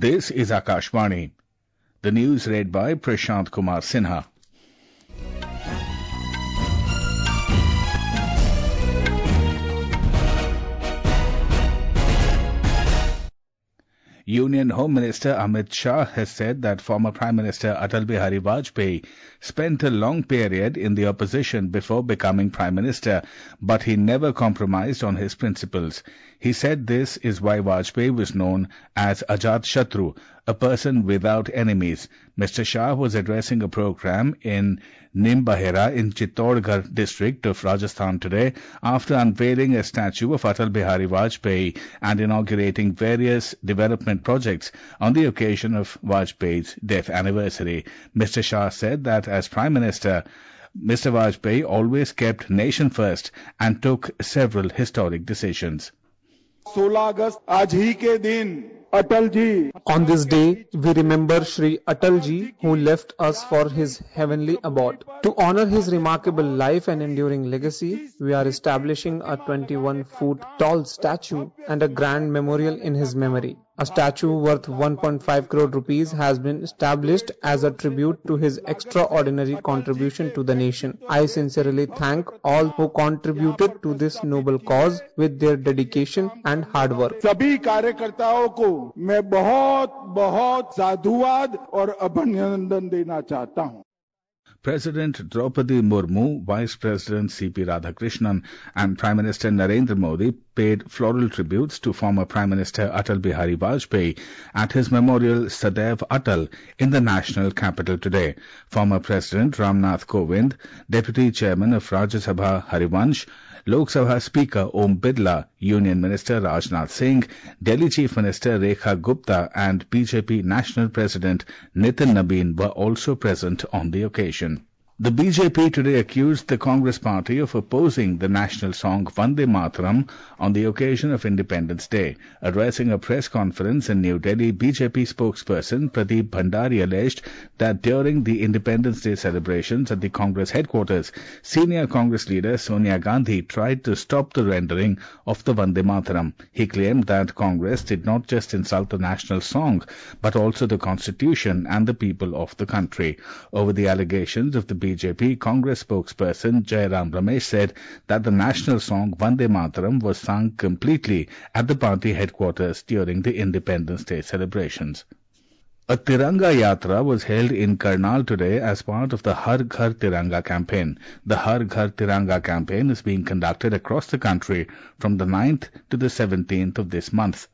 This is Akashvani. The news read by Prashant Kumar Sinha. Union Home Minister Amit Shah has said that former Prime Minister Atal Bihari Vajpayee spent a long period in the opposition before becoming Prime Minister, but he never compromised on his principles. He said this is why Vajpayee was known as Ajat Shatru, a person without enemies. Mr. Shah was addressing a program in Nimbahera in Chittorgarh district of Rajasthan today after unveiling a statue of Atal Bihari Vajpayee and inaugurating various development projects on the occasion of Vajpayee's death anniversary. Mr. Shah said that as Prime Minister, Mr. Vajpayee always kept nation first and took several historic decisions. 16 अगस्त आज ही के दिन Atal ji. On this day, we remember Shri Atal ji, who left us for his heavenly abode. To honor his remarkable life and enduring legacy, we are establishing a 21-foot tall statue and a grand memorial in his memory. A statue worth 1.5 crore rupees has been established as a tribute to his extraordinary contribution to the nation. I sincerely thank all who contributed to this noble cause with their dedication and hard work. सभी कार्यकर्ताओं को मैं बहुत साधुवाद और अभिनंदन देना चाहता हूं. President Draupadi Murmu, Vice President C.P. Radhakrishnan and Prime Minister Narendra Modi paid floral tributes to former Prime Minister Atal Bihari Vajpayee at his memorial Sadaiv Atal in the national capital today. Former President Ramnath Kovind, Deputy Chairman of Rajya Sabha Harivansh, Lok Sabha Speaker Om Birla, Union Minister Rajnath Singh, Delhi Chief Minister Rekha Gupta and BJP National President Nitin Nabin were also present on the occasion. The BJP today accused the Congress party of opposing the national song Vande Mataram on the occasion of Independence Day. Addressing a press conference in New Delhi, BJP spokesperson Pradeep Bhandari alleged that during the Independence Day celebrations at the Congress headquarters, senior Congress leader Sonia Gandhi tried to stop the rendering of the Vande Mataram. He claimed that Congress did not just insult the national song, but also the Constitution and the people of the country. Over the allegations of the BJP, Congress spokesperson Jairam Ramesh said that the national song Vande Mataram was sung completely at the party headquarters during the Independence Day celebrations. A Tiranga Yatra was held in Karnal today as part of the Har Ghar Tiranga campaign. The Har Ghar Tiranga campaign is being conducted across the country from the 9th to the 17th of this month.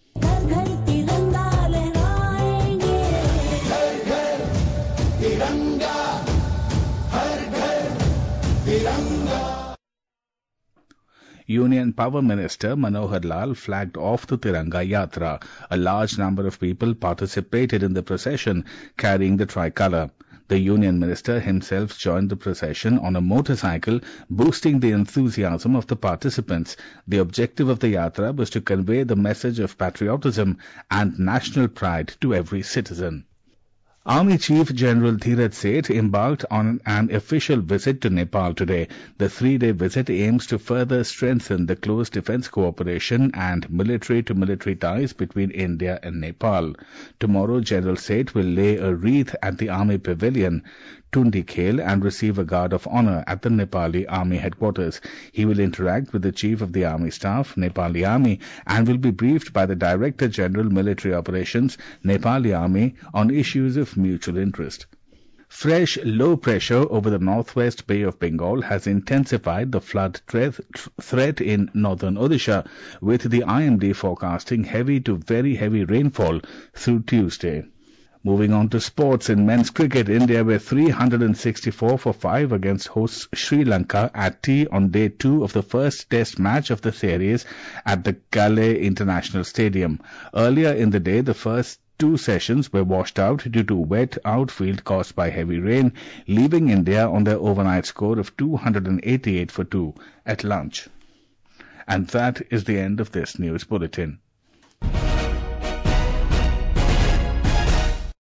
Union Power Minister Manohar Lal flagged off the Tiranga Yatra. A large number of people participated in the procession carrying the tricolour. The Union Minister himself joined the procession on a motorcycle, boosting the enthusiasm of the participants. The objective of the Yatra was to convey the message of patriotism and national pride to every citizen. Army Chief General Dheeraj Seth embarked on an official visit to Nepal today. The 3-day visit aims to further strengthen the close defence cooperation and military-to-military ties between India and Nepal. Tomorrow, General Seth will lay a wreath at the Army Pavilion, Tundi Khel, and receive a guard of honour at the Nepali Army headquarters. He will interact with the Chief of the Army Staff, Nepali Army, and will be briefed by the Director General Military Operations, Nepali Army, on issues of mutual interest. Fresh low pressure over the northwest Bay of Bengal has intensified the flood threat in northern Odisha, with the IMD forecasting heavy to very heavy rainfall through Tuesday. Moving on to sports, in men's cricket, India were 364 for 5 against hosts Sri Lanka at tea on day 2 of the first test match of the series at the Calais International Stadium. Earlier in the day, the first 2 sessions were washed out due to wet outfield caused by heavy rain, leaving India on their overnight score of 288 for 2 at lunch. And that is the end of this news bulletin.